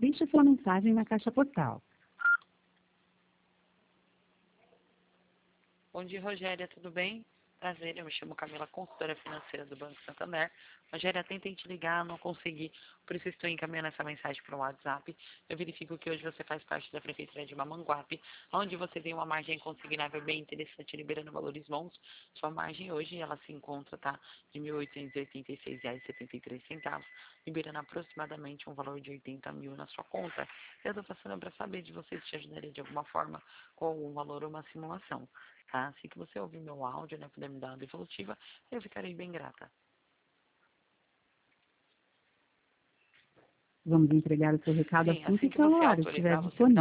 Deixe sua mensagem na caixa postal. Bom dia, Rogéria, tudo bem? Prazer, eu me chamo Camila, consultora financeira do Banco Santander. Rogéria, tentei te ligar, não consegui, por isso estou encaminhando essa mensagem para o WhatsApp. Eu verifico que hoje você faz parte da Prefeitura de Mamanguape, onde você tem uma margem consignável bem interessante, liberando valores bons. Sua margem hoje, ela se encontra, tá, de R$ 1.886,73, liberando aproximadamente um valor de 80 mil na sua conta. Eu estou passando para saber de você se te ajudaria de alguma forma com algum valor ou uma simulação. Tá? Assim que você ouvir meu áudio, né, puder me dar uma devolutiva, eu ficarei bem grata. Vamos entregar o seu recado Sim, assim que assim o que você celular estiver autorizar, você me dá disponível.